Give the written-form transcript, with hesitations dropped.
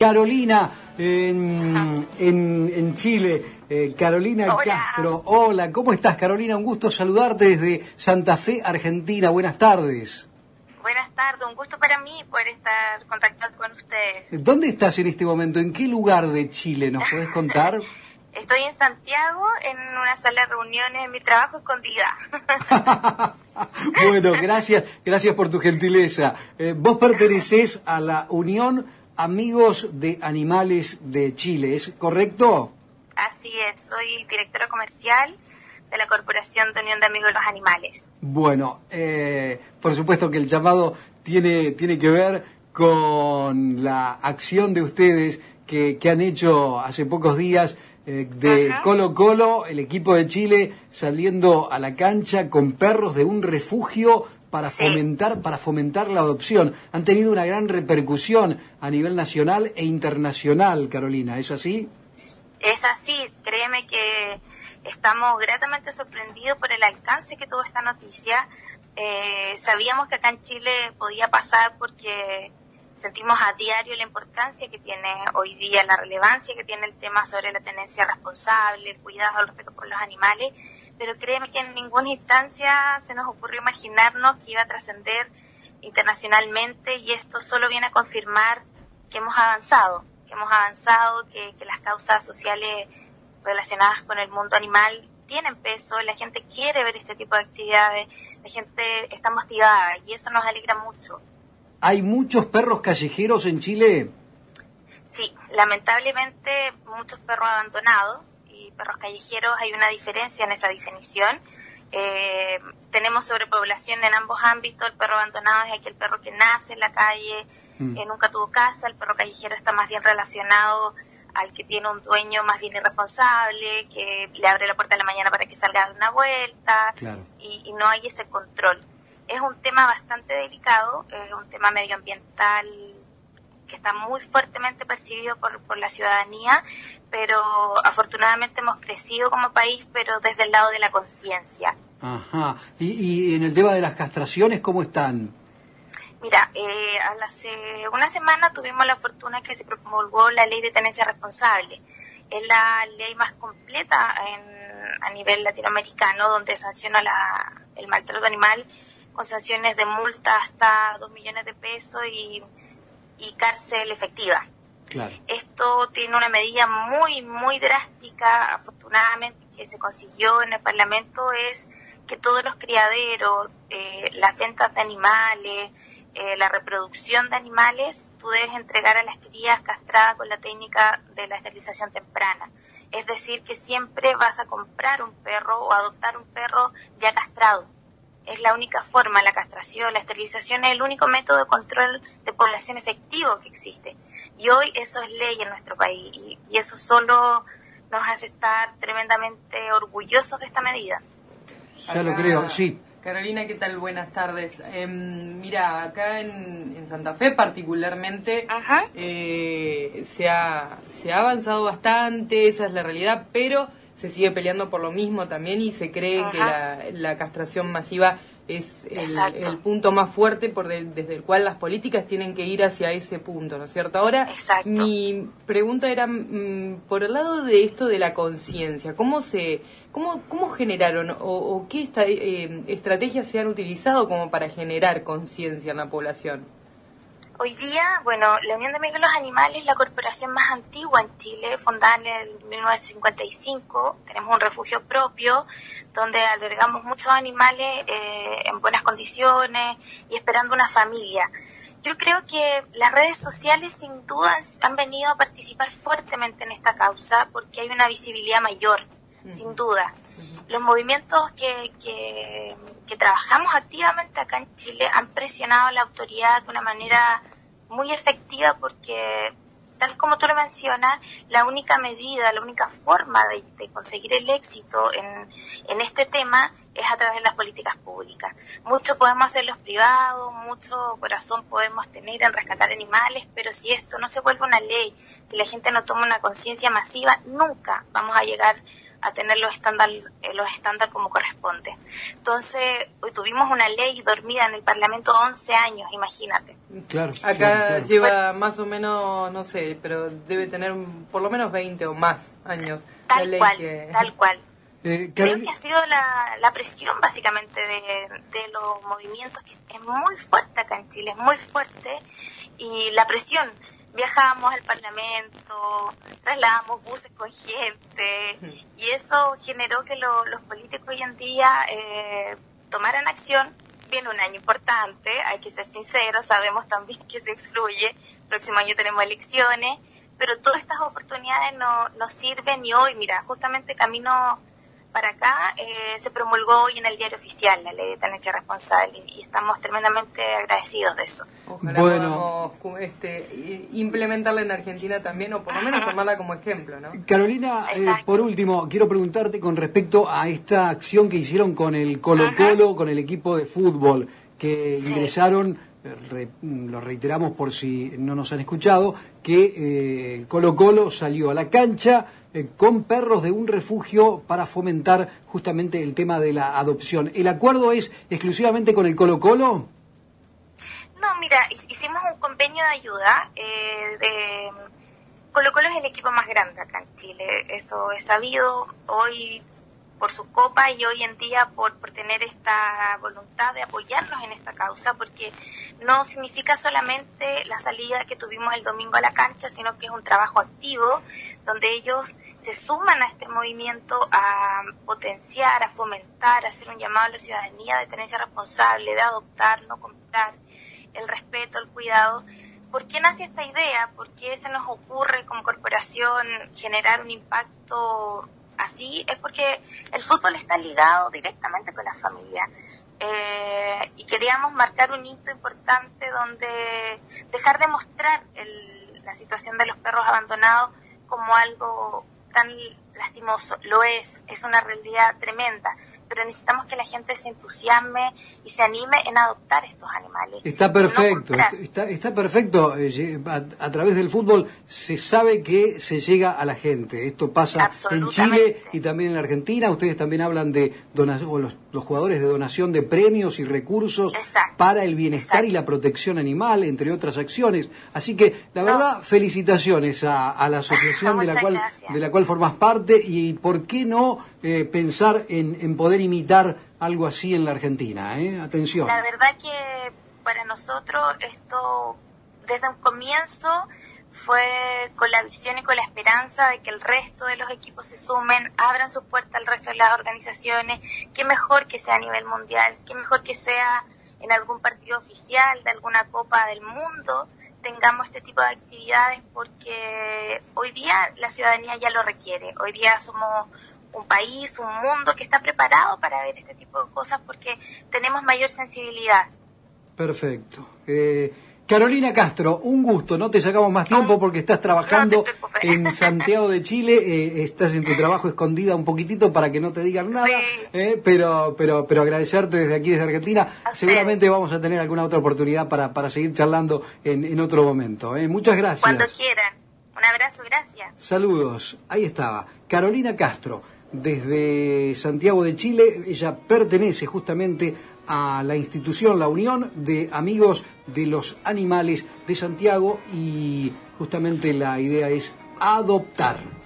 Carolina en Chile. Carolina Hola. Castro. Hola, ¿cómo estás, Carolina? Un gusto saludarte desde Santa Fe, Argentina. Buenas tardes. Buenas tardes, un gusto para mí poder estar contactando con ustedes. ¿Dónde estás en este momento? ¿En qué lugar de Chile? ¿Nos podés contar? Estoy en Santiago, en una sala de reuniones, en mi trabajo escondida. Bueno, gracias por tu gentileza. Vos pertenecés a la Unión Amigos de Animales de Chile, ¿es correcto? Así es, soy directora comercial de la Corporación de Unión de Amigos de los Animales. Bueno, por supuesto que el llamado tiene que ver con la acción de ustedes que han hecho hace pocos días de Colo-Colo, el equipo de Chile saliendo a la cancha con perros de un refugio para fomentar la adopción. Han tenido una gran repercusión a nivel nacional e internacional, Carolina, ¿es así? Es así, créeme que estamos gratamente sorprendidos por el alcance que tuvo esta noticia. Sabíamos que acá en Chile podía pasar porque sentimos a diario la importancia que tiene hoy día, la relevancia que tiene el tema sobre la tenencia responsable, el cuidado, el respeto por los animales, pero créeme que en ninguna instancia se nos ocurrió imaginarnos que iba a trascender internacionalmente, y esto solo viene a confirmar que hemos avanzado, que las causas sociales relacionadas con el mundo animal tienen peso, la gente quiere ver este tipo de actividades, la gente está motivada y eso nos alegra mucho. ¿Hay muchos perros callejeros en Chile? Sí, lamentablemente muchos perros abandonados y perros callejeros. Hay una diferencia en esa definición. Tenemos sobrepoblación en ambos ámbitos. El perro abandonado es aquel perro que nace en la calle, nunca tuvo casa. El perro callejero está más bien relacionado al que tiene un dueño más bien irresponsable, que le abre la puerta en la mañana para que salga a dar una vuelta, claro. y no hay ese control. Es un tema bastante delicado, es un tema medioambiental que está muy fuertemente percibido por la ciudadanía, pero afortunadamente hemos crecido como país, pero desde el lado de la conciencia. Ajá. ¿Y en el tema de las castraciones, cómo están? Mira, hace una semana tuvimos la fortuna que se promulgó la ley de tenencia responsable. Es la ley más completa a nivel latinoamericano, donde sanciona el maltrato animal con sanciones de multa hasta 2 millones de pesos y cárcel efectiva. Claro. Esto tiene una medida muy, muy drástica, afortunadamente, que se consiguió en el Parlamento, es que todos los criaderos, las ventas de animales, la reproducción de animales, tú debes entregar a las crías castradas con la técnica de la esterilización temprana. Es decir, que siempre vas a comprar un perro o adoptar un perro ya castrado. Es la única forma, la castración, la esterilización es el único método de control de población efectivo que existe. Y hoy eso es ley en nuestro país y eso solo nos hace estar tremendamente orgullosos de esta medida. Ya lo creo, sí. Carolina, ¿qué tal? Buenas tardes. Mira, acá en Santa Fe particularmente se ha avanzado bastante, esa es la realidad, pero se sigue peleando por lo mismo también y se cree que la castración masiva es el punto más fuerte desde el cual las políticas tienen que ir hacia ese punto, ¿no es cierto? Ahora, mi pregunta era por el lado de esto de la conciencia, ¿cómo generaron o qué estrategias se han utilizado como para generar conciencia en la población? Hoy día, bueno, la Unión de Amigos de los Animales es la corporación más antigua en Chile, fundada en el 1955. Tenemos un refugio propio donde albergamos muchos animales en buenas condiciones y esperando una familia. Yo creo que las redes sociales sin duda han venido a participar fuertemente en esta causa porque hay una visibilidad mayor, sin duda. Los movimientos que trabajamos activamente acá en Chile han presionado a la autoridad de una manera muy efectiva porque, tal como tú lo mencionas, la única medida, la única forma de conseguir el éxito en este tema es a través de las políticas públicas. Mucho podemos hacer los privados, mucho corazón podemos tener en rescatar animales, pero si esto no se vuelve una ley, si la gente no toma una conciencia masiva, nunca vamos a llegar a tener los estándares como corresponde. Entonces, hoy tuvimos una ley dormida en el Parlamento 11 años, imagínate. Claro. Acá lleva más o menos, no sé, pero debe tener por lo menos 20 o más años. Tal cual. Creo que ha sido la presión básicamente de los movimientos, que es muy fuerte acá en Chile, es muy fuerte, y la presión. Viajábamos al Parlamento, trasladábamos buses con gente, y eso generó que los políticos hoy en día tomaran acción. Viene un año importante, hay que ser sinceros, sabemos también que se influye, el próximo año tenemos elecciones, pero todas estas oportunidades nos sirven, y hoy, mira, justamente camino para acá, se promulgó hoy en el Diario Oficial la Ley de Tenencia Responsable, y estamos tremendamente agradecidos de eso. Ojalá podamos implementarla en Argentina también, o por lo menos tomarla como ejemplo, ¿no? Carolina, por último, quiero preguntarte con respecto a esta acción que hicieron con el Colo-Colo, con el equipo de fútbol, que ingresaron, lo reiteramos por si no nos han escuchado, que el Colo-Colo salió a la cancha con perros de un refugio para fomentar justamente el tema de la adopción. ¿El acuerdo es exclusivamente con el Colo-Colo? No, mira, hicimos un convenio de ayuda. Colo-Colo es el equipo más grande acá en Chile, eso es sabido hoy por su copa, y hoy en día por tener esta voluntad de apoyarnos en esta causa, porque no significa solamente la salida que tuvimos el domingo a la cancha, sino que es un trabajo activo donde ellos se suman a este movimiento a potenciar, a fomentar, a hacer un llamado a la ciudadanía de tenencia responsable, de adoptar, no comprar, el respeto, el cuidado. ¿Por qué nace esta idea? ¿Por qué se nos ocurre como corporación generar un impacto así? Es porque el fútbol está ligado directamente con la familia, y queríamos marcar un hito importante donde dejar de mostrar la situación de los perros abandonados como algo tan lastimoso. Lo es una realidad tremenda, pero necesitamos que la gente se entusiasme y se anime en adoptar estos animales. Está perfecto, está perfecto. A través del fútbol se sabe que se llega a la gente. Esto pasa en Chile y también en la Argentina. Ustedes también hablan de los jugadores de donación de premios y recursos para el bienestar y la protección animal, entre otras acciones. Así que, la verdad, felicitaciones a la asociación de la cual formás parte, y por qué no pensar en poder imitar algo así en la Argentina. Atención. La verdad que para nosotros esto desde un comienzo fue con la visión y con la esperanza de que el resto de los equipos se sumen, abran sus puertas al resto de las organizaciones. Qué mejor que sea a nivel mundial, qué mejor que sea en algún partido oficial de alguna Copa del Mundo, tengamos este tipo de actividades, porque hoy día la ciudadanía ya lo requiere. Hoy día somos un país, un mundo que está preparado para ver este tipo de cosas, porque tenemos mayor sensibilidad. Perfecto. Carolina Castro, un gusto, no te sacamos más tiempo porque estás trabajando en Santiago de Chile, estás en tu trabajo escondida un poquitito para que no te digan nada, pero agradecerte desde aquí, desde Argentina. Seguramente vamos a tener alguna otra oportunidad para seguir charlando en otro momento. Muchas gracias. Cuando quieran. Un abrazo, gracias. Saludos, ahí estaba, Carolina Castro, desde Santiago de Chile. Ella pertenece justamente a la institución, la Unión de Amigos de los Animales de Santiago, y justamente la idea es adoptar.